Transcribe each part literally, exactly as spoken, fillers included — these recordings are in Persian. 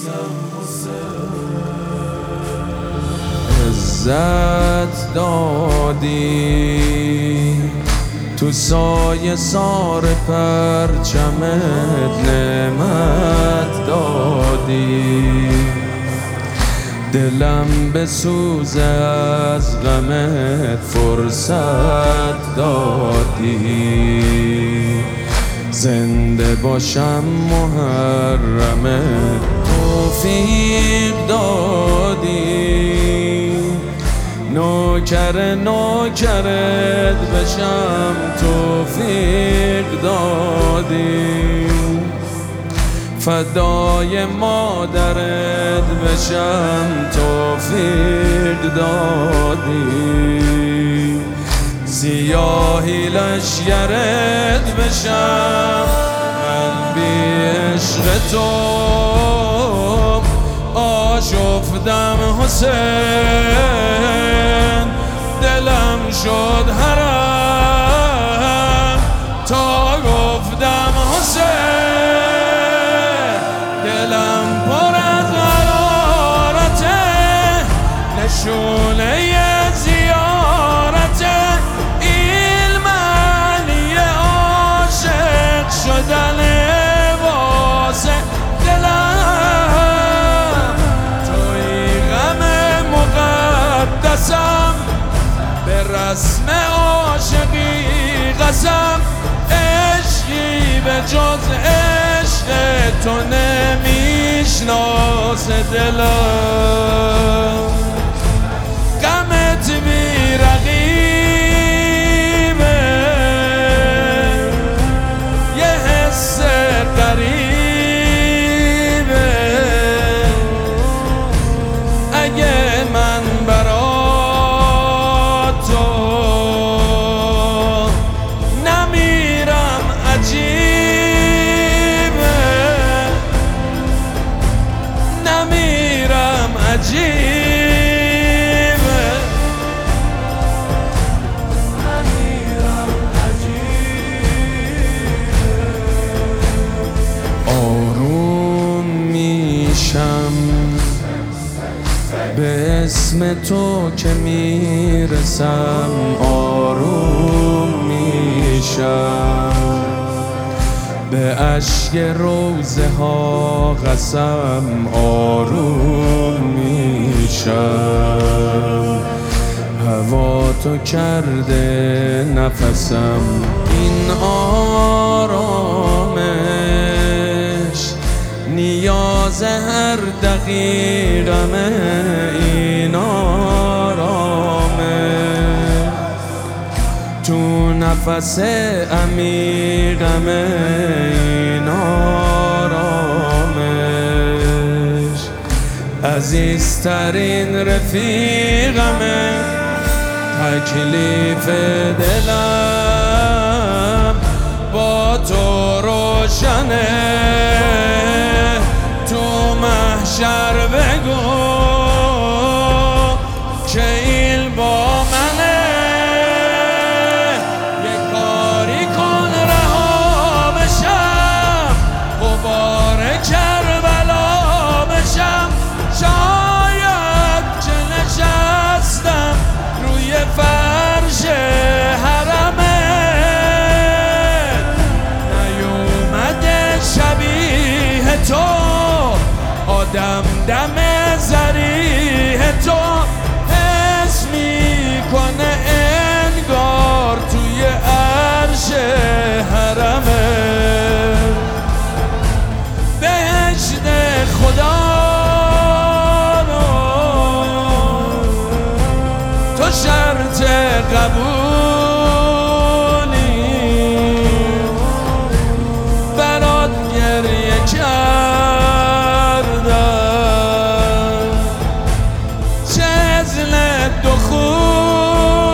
عزت دادی تو سایه سار پرچمت، نعمت دادی دلم بسوزه از غمت، فرصت دادی زنده باشم محرمت، توفیق دادی نوکر نوکرت بشم، توفیق دادی فدای مادرت بشم، توفیق دادی سیاهی لشگرت بشم، من بی عشق تو آشفتم حسین، دلم شد حرم تا گفتم حسین، دلم پر از حرارته نشونه زیارته، این معنی عاشق شدن واسه دلم، توی غم مقدسم به رسم عاشقی قسم، عشقی به جز عشق تو نمیشناس دلم، غمت بی رقیبه یه حس غریبه، اگه من برا تو نمیرم عجیبه، نمیرم عجیبه، نمیرم عجیبه، آروم میشم به اسم تو که میرسم، آروم میشم به اشک روزه ها قسم، آروم میشم هوا تو کرده نفسم، این آرامش نیاز هر دقیقمه، این آرامش تو نفس عمیقمه، این آرامش عزیزترین رفیقمه، تکلیف دلم با تو روشنه، تو محشر بگو که این با منه، یه کاری کن رها بشم، غبار کربلا بشم، شاید که نشستم روی فرش حرمت، نیومده شبیه تو آدم دم زریح تو، حس میکنه انگار توی عرش حرمه، بهشت خدا رو تو شرط قبولی برات گریه کردم، چه عزل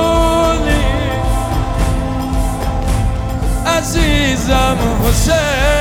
دخولی عزیزم حسین.